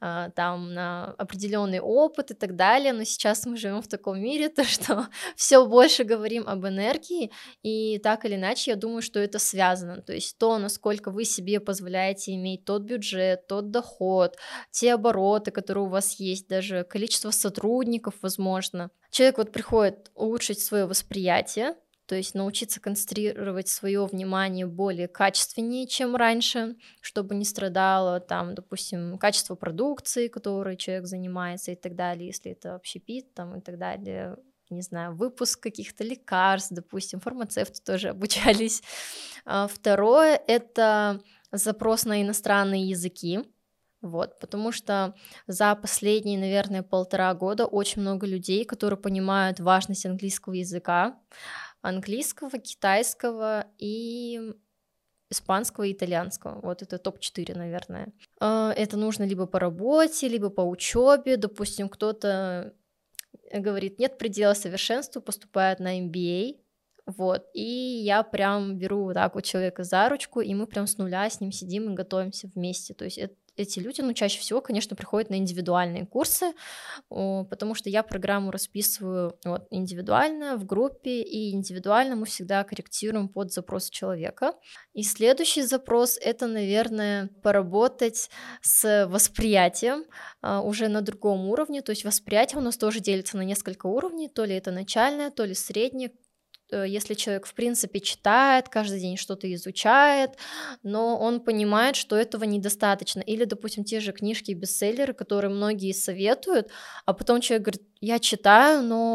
там, на определенный опыт и так далее, но сейчас мы живем в таком мире, то что все больше говорим об энергии, и так или иначе, я думаю, что это связано. То есть то, насколько вы себе позволяете иметь тот бюджет, бюджет, тот доход, те обороты, которые у вас есть, даже количество сотрудников, возможно. Человек вот приходит улучшить свое восприятие, то есть научиться концентрировать свое внимание более качественнее, чем раньше, чтобы не страдало там, допустим, качество продукции, которой человек занимается и так далее, если это общепит там и так далее, не знаю, выпуск каких-то лекарств, допустим, фармацевты тоже обучались. А второе — это запрос на иностранные языки, вот, потому что за последние, наверное, полтора года очень много людей, которые понимают важность английского языка, английского, китайского и испанского и итальянского. Вот это топ четыре, наверное. Это нужно либо по работе, либо по учебе. Допустим, кто-то говорит, нет предела совершенству, поступает на эм би эй. Вот, и я прям беру вот так вот человека за ручку, и мы прям с нуля с ним сидим и готовимся вместе. То есть это, эти люди, ну, чаще всего, конечно, приходят на индивидуальные курсы, о, потому что я программу расписываю вот, индивидуально, в группе, и индивидуально мы всегда корректируем под запрос человека. И следующий запрос — это, наверное, поработать с восприятием а, уже на другом уровне, то есть восприятие у нас тоже делится на несколько уровней, то ли это начальное, то ли среднее. Если человек, в принципе, читает, каждый день что-то изучает, но он понимает, что этого недостаточно. Или, допустим, те же книжки и бестселлеры, которые многие советуют, а потом человек говорит, я читаю, но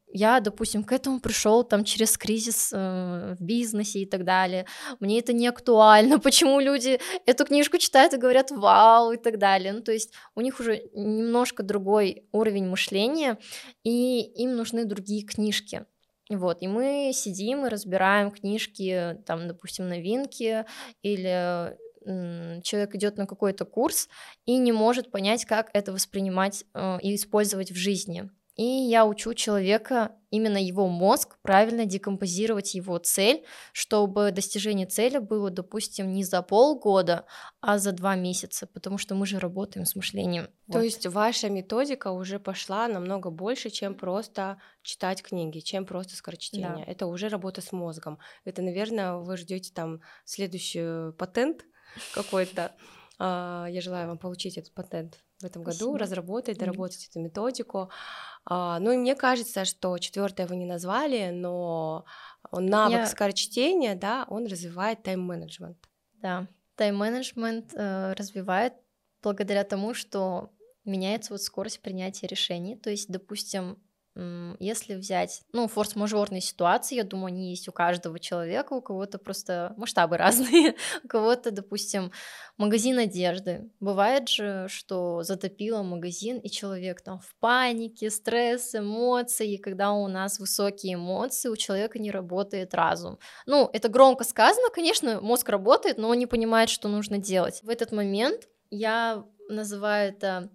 я, допустим, к этому пришел там через кризис э, в бизнесе и так далее, мне это не актуально, почему люди эту книжку читают и говорят вау и так далее, ну, то есть у них уже немножко другой уровень мышления, и им нужны другие книжки. Вот, и мы сидим и разбираем книжки, там, допустим, новинки, или м, человек идет на какой-то курс и не может понять, как это воспринимать э, и использовать в жизни. И я учу человека, именно его мозг, правильно декомпозировать его цель, чтобы достижение цели было, допустим, не за полгода, а за два месяца, потому что мы же работаем с мышлением. То Вот. есть ваша методика уже пошла намного больше, чем просто читать книги, чем просто скорочтение. Да. Это уже работа с мозгом. Это, наверное, вы ждете там следующий патент какой-то. А, Я желаю вам получить этот патент в этом году, Спасибо. разработать, Мгм. доработать эту методику. А, Ну и мне кажется, что четвертое вы не назвали, но навык Я, скорочтения, да, он развивает тайм-менеджмент. да, тайм-менеджмент э, развивает благодаря тому, что меняется вот скорость принятия решений. То есть, допустим, м, если взять, ну, форс-мажорные ситуации, я думаю, они есть у каждого человека, у кого-то просто масштабы разные, у кого-то, допустим, магазин одежды. Бывает же, что затопило магазин, и человек там в панике, стресс, эмоции, и когда у нас высокие эмоции, у человека не работает разум. Ну, это громко сказано, конечно, мозг работает, но он не понимает, что нужно делать. В этот момент я называю это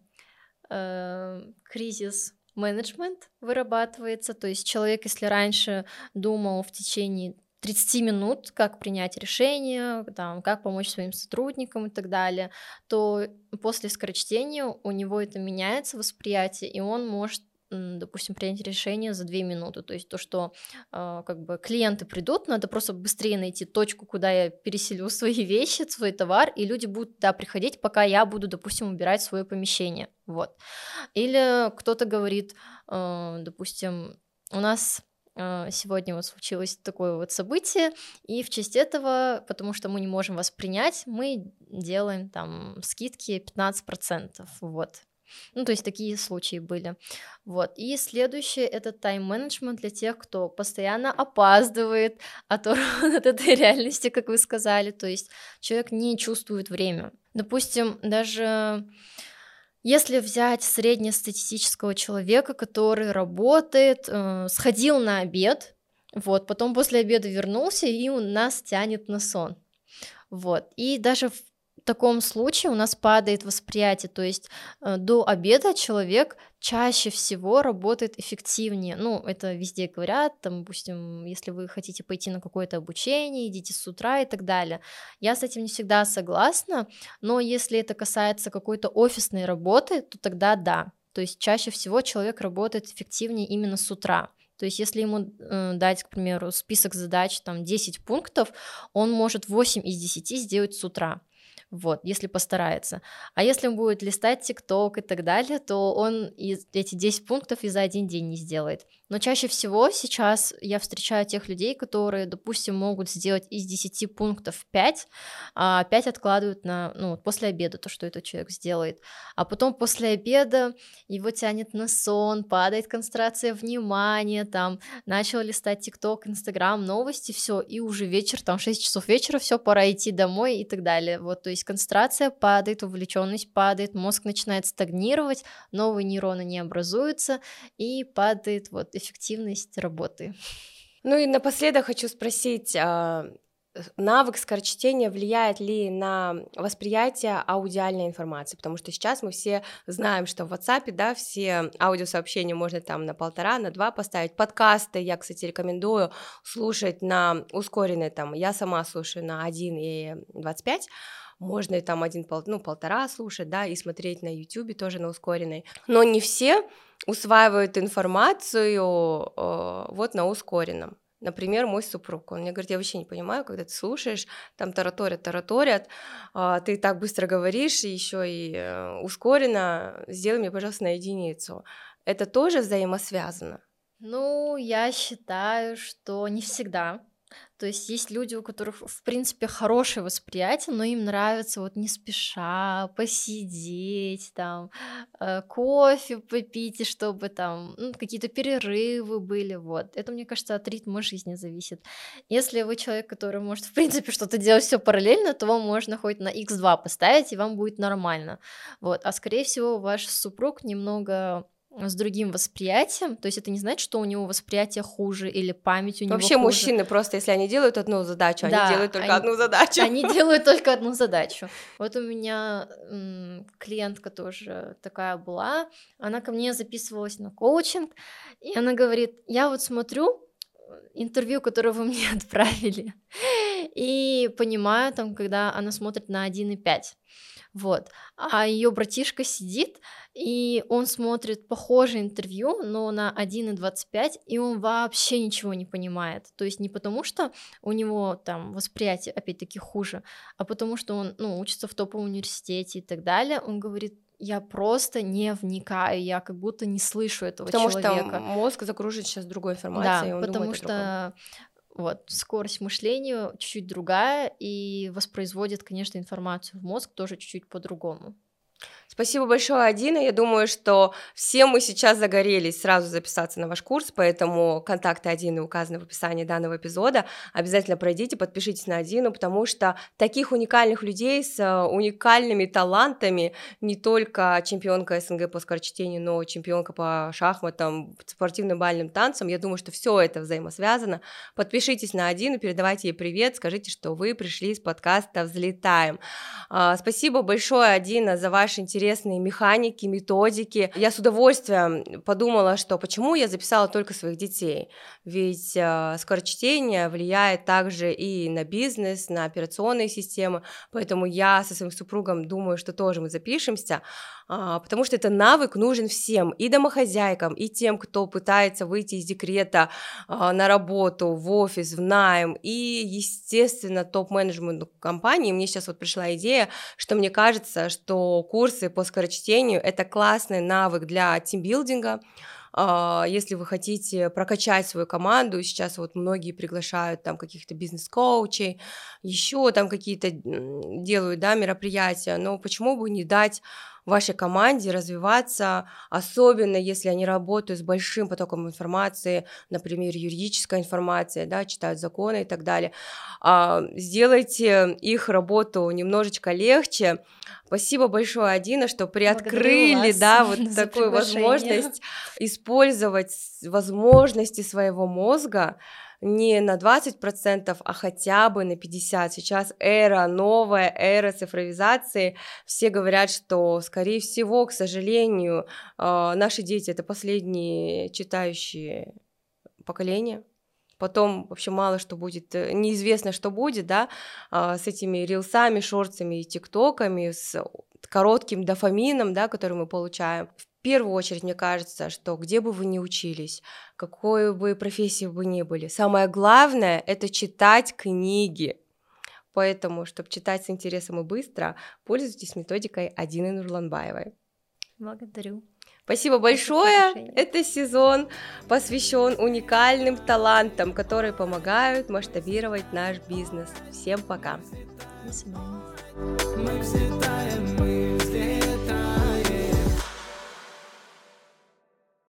э, кризис менеджмент вырабатывается, то есть человек, если раньше думал в течение тридцать минут, как принять решение, там, как помочь своим сотрудникам и так далее, то после скорочтения у него это меняется восприятие, и он может, м, допустим, принять решение за две минуты. То есть то, что а, как бы клиенты придут, надо просто быстрее найти точку, куда я переселю свои вещи, свой товар, и люди будут туда приходить, пока я буду, допустим, убирать свое помещение. Вот. Или кто-то говорит, э, допустим, у нас э, сегодня вот случилось такое вот событие, и в честь этого, потому что мы не можем вас принять, мы делаем там скидки пятнадцать процентов, вот. Ну, то есть такие случаи были. Вот. И следующее — это тайм-менеджмент для тех, кто постоянно опаздывает, оторван от этой реальности, как вы сказали. То есть человек не чувствует время. Допустим, даже если взять среднестатистического человека, который работает, э, сходил на обед, вот, потом после обеда вернулся, и у нас тянет на сон. Вот. И даже в таком случае у нас падает восприятие, то есть э, до обеда человек чаще всего работает эффективнее. Ну, это везде говорят, там, допустим, если вы хотите пойти на какое-то обучение, идите с утра и так далее. Я с этим не всегда согласна, но если это касается какой-то офисной работы, то тогда да. То есть чаще всего человек работает эффективнее именно с утра. То есть если ему э, дать, к примеру, список задач, там десять пунктов, он может восемь из десяти сделать с утра. Вот, если постарается. А если он будет листать ТикТок и так далее, то он и эти десять пунктов и за один день не сделает. Но чаще всего сейчас я встречаю тех людей, которые, допустим, могут сделать из десяти пунктов пять, а пять откладывают на, ну, после обеда, то, что этот человек сделает. А потом после обеда его тянет на сон, падает концентрация внимания, там, начал листать ТикТок, Инстаграм, новости, все, и уже вечер, там, шесть часов вечера, все, пора идти домой и так далее. Вот, то есть концентрация падает, увлеченность падает, мозг начинает стагнировать, новые нейроны не образуются, и падает вот эффективность работы. Ну и напоследок хочу спросить, а, э, навык скорочтения влияет ли на восприятие аудиальной информации? Потому что сейчас мы все знаем, что в WhatsApp, да, все аудиосообщения можно там на полтора, на два поставить. Подкасты я, кстати, рекомендую слушать на ускоренной, там, я сама слушаю на один и двадцать пять, можно и там один, пол- ну, полтора слушать, да, и смотреть на YouTube тоже на ускоренной. Но не все усваивают информацию э, вот на ускоренном. Например, мой супруг, он мне говорит, я вообще не понимаю, когда ты слушаешь, там тараторят, тараторят, а, ты так быстро говоришь, и еще и э, ускоренно, сделай мне, пожалуйста, на единицу. Это тоже взаимосвязано. Ну, я считаю, что не всегда. То есть есть люди, у которых, в принципе, хорошее восприятие, но им нравится вот не спеша посидеть, там, э, кофе попить, и чтобы там ну, какие-то перерывы были, вот. Это, мне кажется, от ритма жизни зависит. Если вы человек, который может, в принципе, что-то делать все параллельно, то вам можно хоть на икс два поставить, и вам будет нормально. Вот. А скорее всего, ваш супруг немного с другим восприятием, то есть это не значит, что у него восприятие хуже или память у него Вообще хуже. мужчины просто, если они делают одну задачу, они Да, делают только они- одну задачу. Они делают только одну задачу. Вот у меня м, клиентка тоже такая была, она ко мне записывалась на коучинг, и она говорит, я вот смотрю э, интервью, которое вы мне отправили, и понимаю, там, когда она смотрит на один и пять, вот, а ее братишка сидит, и он смотрит похожее интервью, но на один и двадцать пять, и он вообще ничего не понимает. То есть не потому, что у него там восприятие, опять-таки, хуже, а потому что он, ну, учится в топовом университете и так далее. Он говорит, я просто не вникаю, я как будто не слышу этого Потому человека. что мозг загружен сейчас другой Да, информацией, и он потому думает о другом. что вот скорость мышления чуть-чуть другая, и воспроизводит, конечно, информацию в мозг тоже чуть-чуть по-другому. Спасибо большое, Адина. Я думаю, что все мы сейчас загорелись сразу записаться на ваш курс, поэтому контакты Адины указаны в описании данного эпизода. Обязательно пройдите, подпишитесь на Адину, потому что таких уникальных людей с э, уникальными талантами, не только чемпионка СНГ по скорочтению, но чемпионка по шахматам, спортивным бальным танцам, я думаю, что все это взаимосвязано. Подпишитесь на Адину, передавайте ей привет, скажите, что вы пришли из подкаста «Взлетаем». А, Спасибо большое, Адина, за ваш интересные механики, методики. Я с удовольствием подумала, что почему я записала только своих детей, ведь э, скорочтение влияет также и на бизнес, на операционные системы, поэтому я со своим супругом думаю, что тоже мы запишемся, а, потому что это навык нужен всем, и домохозяйкам, и тем, кто пытается выйти из декрета а, на работу, в офис, в найм, и, естественно, топ-менеджменту компании. Мне сейчас вот пришла идея, что мне кажется, что курсы по скорочтению — это классный навык для тимбилдинга. А, Если вы хотите прокачать свою команду, сейчас вот многие приглашают там каких-то бизнес-коучей, еще там какие-то м, делают, да, мероприятия, но почему бы не дать вашей команде развиваться, особенно если они работают с большим потоком информации, например, юридическая информация, да, читают законы и так далее. А, Сделайте их работу немножечко легче. Спасибо большое, Адина, что приоткрыли, вас да, вот за такую приглашение. возможность использовать с- возможности своего мозга не на двадцать процентов, а хотя бы на пятьдесят процентов. Сейчас эра, новая эра цифровизации. Все говорят, что, скорее всего, к сожалению, э, наши дети — это последние читающие поколения. Потом вообще мало что будет, э, неизвестно, что будет, да, а, с этими рилсами, шортсами и тиктоками, с коротким дофамином, да, который мы получаем. В первую очередь, мне кажется, что где бы вы ни учились, какой бы профессии вы ни были, самое главное — это читать книги. Поэтому, чтобы читать с интересом и быстро, пользуйтесь методикой Адины Нурланбаевой. Благодарю. Спасибо большое. Это сезон посвящен уникальным талантам, которые помогают масштабировать наш бизнес. Всем пока. До свидания. Мы взлетаем, мы